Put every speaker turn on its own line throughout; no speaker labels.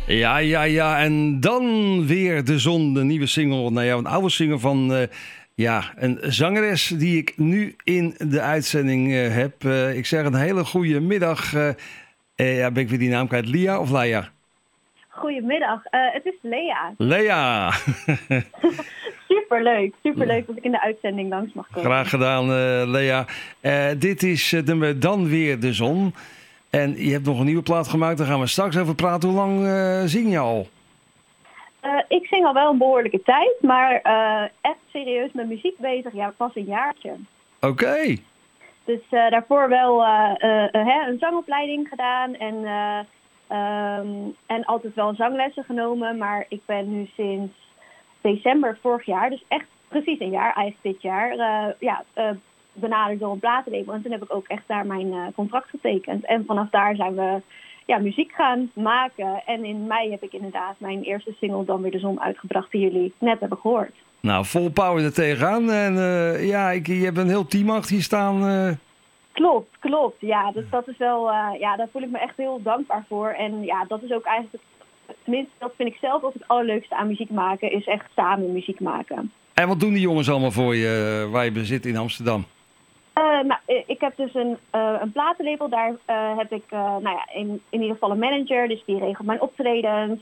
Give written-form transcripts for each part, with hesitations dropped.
Ja, ja, ja. En dan weer de zon, de nieuwe single. Nou ja, een oude single van een zangeres die ik nu in de uitzending heb. Ik zeg een hele goede middag. Ben ik weer die naam kwijt? Lia of Laia?
Goedemiddag, het is Lea.
Lea.
Superleuk dat ik in de uitzending langs mag komen.
Graag gedaan, Lea. Dit is dan weer de zon. En je hebt nog een nieuwe plaat gemaakt, daar gaan we straks over praten. Hoe lang zing je al?
Ik zing al wel een behoorlijke tijd, maar echt serieus met muziek bezig, ja, pas een jaartje.
Oké.
Dus daarvoor wel een zangopleiding gedaan en altijd wel zanglessen genomen. Maar ik ben nu sinds december vorig jaar, dus echt precies een jaar eigenlijk dit jaar, benaderd door een platenlabel. En toen heb ik ook echt daar mijn contract getekend. En vanaf daar zijn we muziek gaan maken. En in mei heb ik inderdaad mijn eerste single Dan Weer de Zon uitgebracht die jullie net hebben gehoord.
Nou, vol power er tegenaan. En je hebt een heel team achter je staan.
Klopt. Ja, dus dat is wel, daar voel ik me echt heel dankbaar voor. En ja, dat is ook eigenlijk, tenminste dat vind ik zelf ook het allerleukste aan muziek maken, is echt samen muziek maken.
En wat doen die jongens allemaal voor je, waar je bezit in Amsterdam?
Ik heb dus een platenlabel. Daar heb ik in ieder geval een manager, dus die regelt mijn optredens.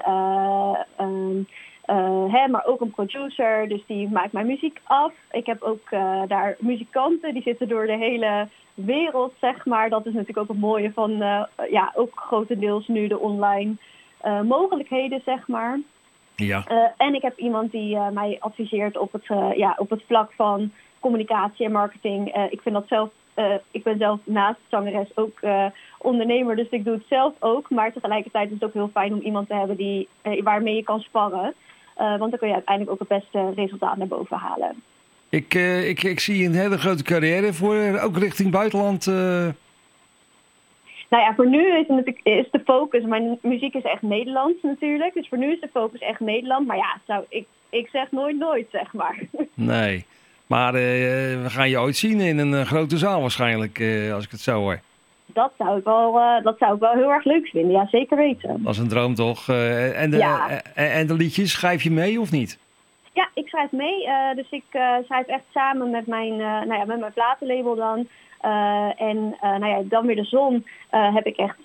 Maar ook een producer, dus die maakt mijn muziek af. Ik heb ook daar muzikanten, die zitten door de hele wereld, zeg maar. Dat is natuurlijk ook het mooie van, ook grotendeels nu de online mogelijkheden, zeg maar.
Ja.
En ik heb iemand die mij adviseert op het vlak van communicatie en marketing. Ik ben zelf naast zangeres ook ondernemer, dus ik doe het zelf ook. Maar tegelijkertijd is het ook heel fijn om iemand te hebben waarmee je kan sparren. Want dan kun je uiteindelijk ook het beste resultaat naar boven halen.
Ik zie een hele grote carrière voor, ook richting buitenland.
Nou ja, voor nu is de focus, mijn muziek is echt Nederlands natuurlijk. Dus voor nu is de focus echt Nederland. Maar ja, ik zeg nooit, zeg maar.
Nee, maar we gaan je ooit zien in een grote zaal waarschijnlijk, als ik het zo hoor.
Dat zou ik wel heel erg leuk vinden, ja, zeker weten.
Dat is een droom toch? En de liedjes, schrijf je mee of niet?
Ja, ik schrijf mee. Dus ik schrijf echt samen met mijn platenlabel dan. Dan Weer de Zon heb ik echt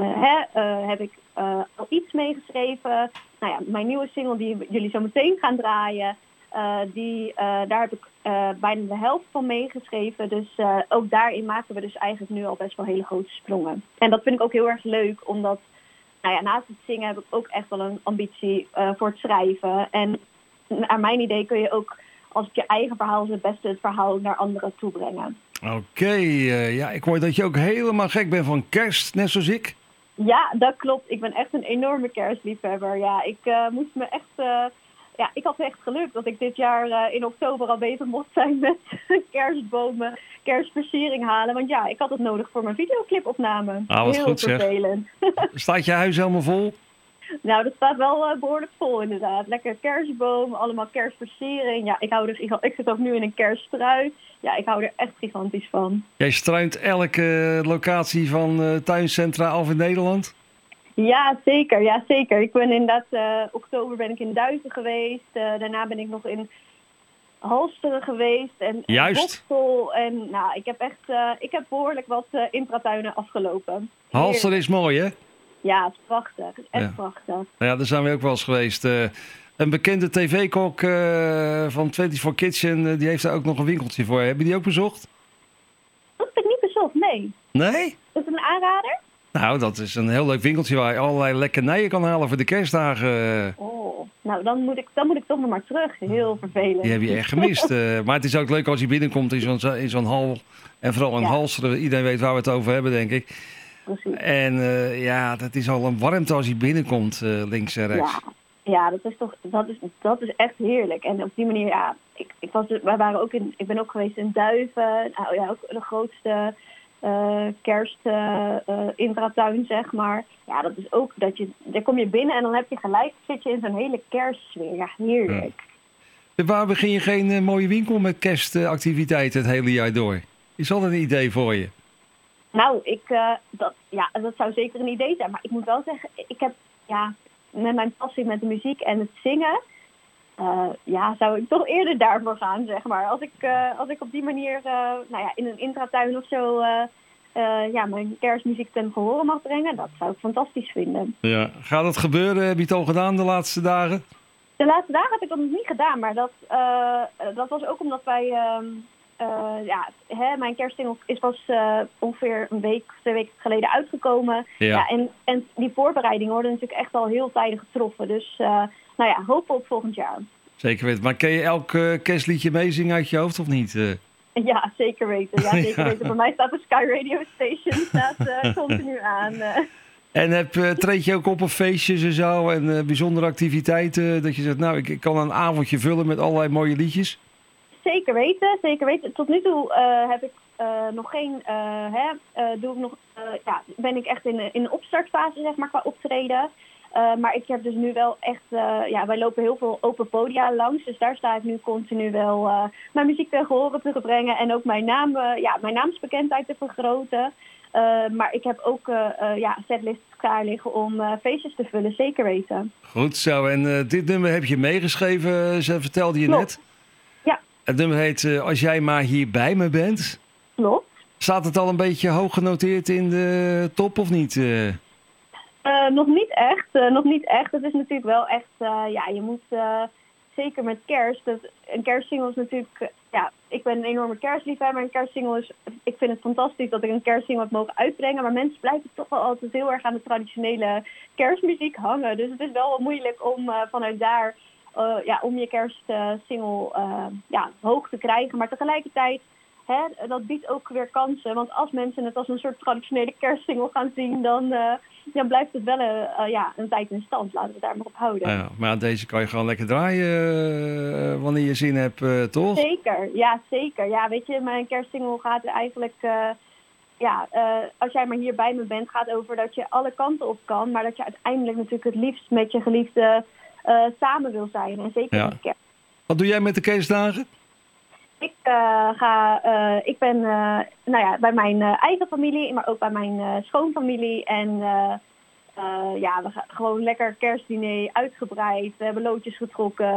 al iets meegeschreven. Nou ja, mijn nieuwe single die jullie zo meteen gaan draaien, daar heb ik bijna de helft van meegeschreven. Dus ook daarin maken we dus eigenlijk nu al best wel hele grote sprongen. En dat vind ik ook heel erg leuk, omdat naast het zingen heb ik ook echt wel een ambitie voor het schrijven. En naar mijn idee kun je ook, als het je eigen verhaal is, het beste het verhaal naar anderen toe brengen.
Oké, ik hoor dat je ook helemaal gek bent van kerst, net zoals ik.
Ja, dat klopt. Ik ben echt een enorme kerstliefhebber. Ja, ik had echt geluk dat ik dit jaar in oktober al bezig mocht zijn met kerstbomen, kerstversiering halen. Want ja, ik had het nodig voor mijn videoclipopname.
Wat
heel
goed,
vervelend.
Staat je huis helemaal vol?
Nou, dat staat wel behoorlijk vol inderdaad. Lekker kerstboom, allemaal kerstversiering. Ja, ik zit ook nu in een kersttrui. Ja, ik hou er echt gigantisch van.
Jij struint elke locatie van tuincentra af in Nederland?
Ja, zeker. Ik ben inderdaad, oktober ben ik in Duiven geweest. Daarna ben ik nog in Halsteren geweest. En Boksel. En ik heb behoorlijk wat intratuinen afgelopen.
Halsteren is mooi, hè?
Ja, het is prachtig. Het is echt prachtig.
Nou ja, daar zijn we ook wel eens geweest. Een bekende tv-kok van 24 Kitchen, die heeft daar ook nog een winkeltje voor. Heb je die ook bezocht?
Dat heb ik niet bezocht, nee.
Nee?
Is het een aanrader?
Nou, dat is een heel leuk winkeltje waar je allerlei lekkernijen kan halen voor de kerstdagen.
Oh, nou dan moet ik toch nog maar terug. Heel vervelend.
Die heb je echt gemist. Maar het is ook leuk als je binnenkomt in zo'n hal. En vooral in Halsteren. Iedereen weet waar we het over hebben, denk ik.
Precies.
En dat is al een warmte als je binnenkomt, links en rechts.
Ja, dat is echt heerlijk. En op die manier, ik ben ook geweest in Duiven. Nou ja, ook de grootste intratuin, zeg maar. Ja, dat is ook daar kom je binnen en dan heb je gelijk, zit je in zo'n hele kerstsfeer. Ja, heerlijk.
Ja. Waar begin je geen mooie winkel met kerstactiviteiten het hele jaar door? Is dat een idee voor je?
Nou, dat zou zeker een idee zijn. Maar ik moet wel zeggen, ja, met mijn passie met de muziek en het zingen, zou ik toch eerder daarvoor gaan, zeg maar. Als ik op die manier in een intratuin of zo mijn kerstmuziek ten gehore mag brengen, dat zou ik fantastisch vinden.
Ja. Gaat dat gebeuren? Heb je het al gedaan de laatste dagen?
De laatste dagen heb ik dat nog niet gedaan, maar dat was ook omdat wij... mijn kerstsingle is pas ongeveer een week, 2 weken geleden uitgekomen.
Ja.
En die voorbereidingen worden natuurlijk echt al heel tijdig getroffen. Dus hopen op volgend jaar.
Zeker weten. Maar kan je elk kerstliedje meezingen uit je hoofd of niet?
Ja, zeker weten. Ja, zeker weten. Bij mij staat de Sky Radio Station continu aan.
En treed je ook op feestjes en zo en bijzondere activiteiten? Dat je zegt, nou, ik kan een avondje vullen met allerlei mooie liedjes?
Zeker weten, zeker weten. Tot nu toe heb ik nog geen, ben ik echt in de opstartfase, zeg maar, qua optreden. Maar ik heb dus nu wel echt, wij lopen heel veel open podia langs. Dus daar sta ik nu continu wel mijn muziek ten gehore te brengen. En ook mijn naamsbekendheid te vergroten. Maar ik heb ook setlists klaar liggen om feestjes te vullen, zeker weten.
Goed zo, en dit nummer heb je meegeschreven, ze vertelde je net.
Ja.
Het nummer heet Als jij maar hier bij me bent.
Klopt.
Staat het al een beetje hoog genoteerd in de top of niet?
Nog niet echt. Het is natuurlijk wel echt, je moet zeker met kerst. Een kerstsingle is natuurlijk, ik ben een enorme kerstliefhebber. Een kerstsingle is, ik vind het fantastisch dat ik een kerstsingle heb mogen uitbrengen. Maar mensen blijven toch wel altijd heel erg aan de traditionele kerstmuziek hangen. Dus het is wel wat moeilijk om vanuit daar, om je kerstsingle hoog te krijgen. Maar tegelijkertijd, dat biedt ook weer kansen. Want als mensen het als een soort traditionele kerstsingle gaan zien, dan blijft het wel een tijd in stand. Laten we het daar maar op houden.
Ja, maar deze kan je gewoon lekker draaien wanneer je zin hebt, toch?
Zeker, ja zeker. Ja, weet je, mijn kerstsingle gaat eigenlijk... als jij maar hier bij me bent, gaat over dat je alle kanten op kan. Maar dat je uiteindelijk natuurlijk het liefst met je geliefde samen wil zijn. En zeker met kerst.
Wat doe jij met de kerstdagen?
Ik ben bij mijn eigen familie, maar ook bij mijn schoonfamilie. En we gaan gewoon lekker kerstdiner uitgebreid. We hebben loodjes getrokken.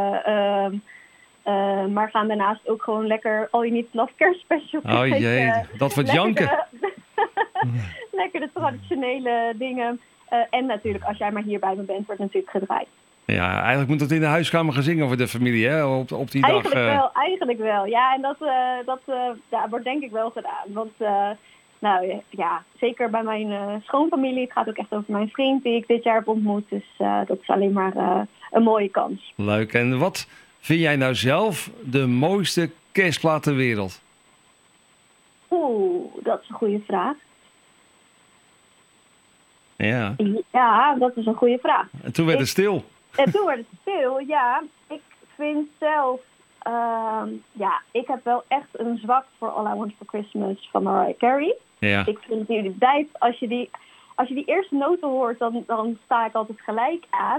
Maar gaan daarnaast ook gewoon lekker All You Need Is Love kerstspecial kijken.
Oh jee, dat wordt janken.
Lekker de traditionele dingen. En natuurlijk, als jij maar hier bij me bent, wordt natuurlijk gedraaid.
Ja, eigenlijk moet het in de huiskamer gaan zingen voor de familie, hè? Op die dag.
Eigenlijk wel. Ja, en dat wordt denk ik wel gedaan. Want zeker bij mijn schoonfamilie. Het gaat ook echt over mijn vriend die ik dit jaar heb ontmoet. Dus dat is alleen maar een mooie kans.
Leuk. En wat vind jij nou zelf de mooiste kerstplaat ter wereld?
Dat is een goede vraag.
Ja.
Ja, dat is een goede vraag.
En toen werd het stil.
En toen werd het stil, ja. Ik vind zelf... ik heb wel echt een zwak voor All I Want For Christmas van Mariah Carey.
Ja. Ik
vind die tijd, als je die eerste noten hoort, dan sta ik altijd gelijk aan.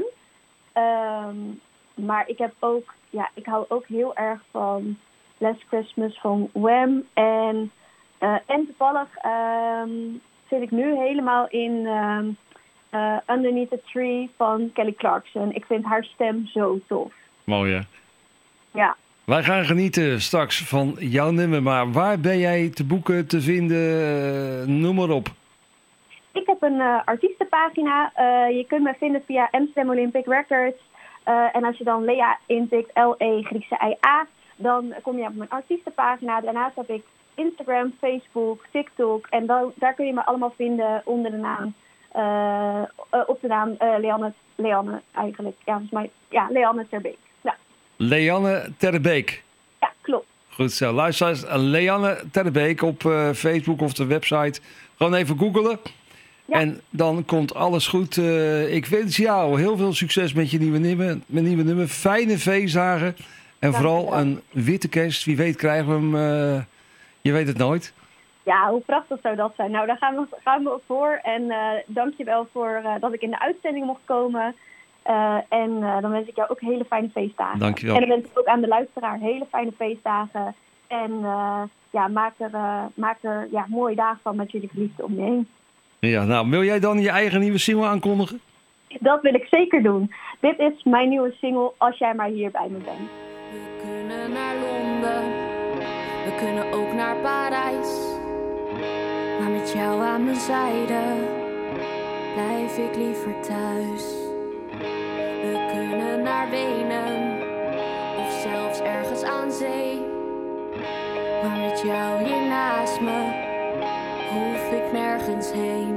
Maar ik hou ook heel erg van Last Christmas van Wham. En toevallig zit ik nu helemaal in Underneath the Tree van Kelly Clarkson. Ik vind haar stem zo tof.
Mooi, hè?
Ja.
Wij gaan genieten straks van jouw nummer, maar waar ben jij te boeken, te vinden? Noem maar op.
Ik heb een artiestenpagina. Je kunt me vinden via Amsterdam Olympic Records. En als je dan Lea intikt, L-E, Griekse I-A, dan kom je op mijn artiestenpagina. Daarnaast heb ik Instagram, Facebook, TikTok. En daar kun je me allemaal vinden onder de naam, op de naam Leanne eigenlijk. Ja, volgens mij, Leanne Terbeek. Ja.
Leanne Terbeek.
Ja, klopt.
Goed zo. Luister, Leanne Terbeek op Facebook of de website. Gewoon even googlen. Ja. En dan komt alles goed. Ik wens jou heel veel succes met je nieuwe nummer. Fijne feestdagen. En vooral een witte kerst. Wie weet krijgen we hem. Je weet het nooit.
Ja, hoe prachtig zou dat zijn. Nou, daar gaan we ook voor. En dank je wel voor dat ik in de uitzending mocht komen. En dan wens ik jou ook hele fijne feestdagen.
Dank je wel.
En dan wens ik ook aan de luisteraar hele fijne feestdagen. En maak er mooie dagen van met jullie geliefden om je heen.
Ja, nou, wil jij dan je eigen nieuwe single aankondigen?
Dat wil ik zeker doen. Dit is mijn nieuwe single, Als jij maar hier bij me bent.
We kunnen naar Londen, we kunnen ook naar Parijs. Maar met jou aan mijn zijde blijf ik liever thuis. We kunnen naar Wenen of zelfs ergens aan zee. Maar met jou hier naast me hoef ik nergens heen.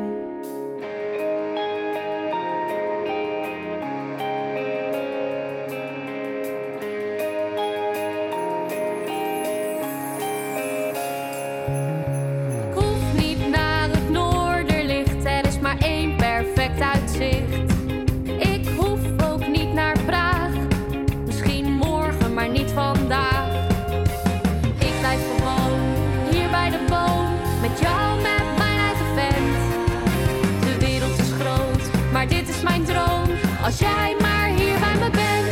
Ik hoef niet naar het noorderlicht, er is maar één perfect uitzicht. Ik hoef ook niet naar Praag, misschien morgen, maar niet vandaag. Ik blijf gewoon hier bij de boom, met jou, met mijn eigen vent. De wereld is groot, maar dit is mijn droom, als jij maar hier bij me bent.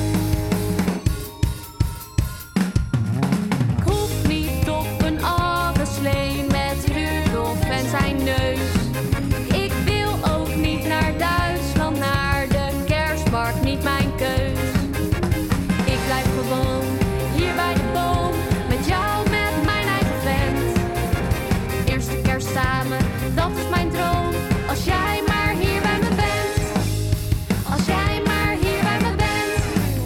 Ik hoef niet op een afslee met Rudolf en zijn neus. Ik wil ook niet naar Duitsland, naar de kerstmarkt, niet mijn keus. Ik blijf gewoon hier bij de boom, met jou, met mijn eigen vent. Eerste kerst samen, dat is mijn droom, als jij maar hier bij me bent. Als jij maar hier bij me bent.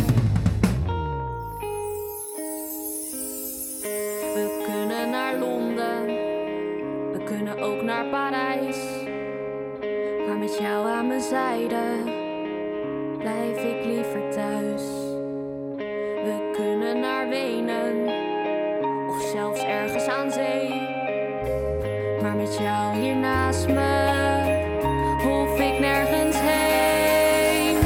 We kunnen naar Londen, we kunnen ook naar Parijs. Maar met jou aan mijn zijde blijf ik liever thuis. We kunnen naar Wenen of zelfs ergens aan zee. Maar met jou hier naast me hoef ik nergens heen.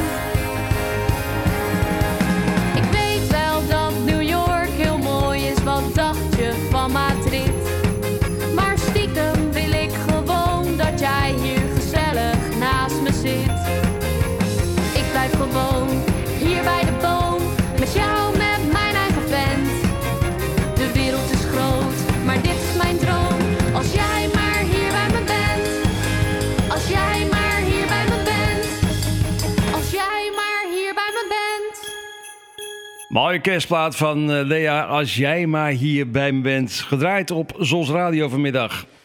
Ik weet wel dat New York heel mooi is, wat dacht je van Madrid? Maar stiekem wil ik gewoon dat jij hier gezellig naast me zit. Ik blijf gewoon hier bij de boom, met jou, met mijn eigen vent. De wereld is groot, maar dit is mijn droom, als jij maar hier bij me bent. Als jij maar hier bij me bent. Als jij maar hier bij me bent.
Mooie kerstplaat van Lea, Als jij maar hier bij me bent. Gedraaid op Zons Radio vanmiddag.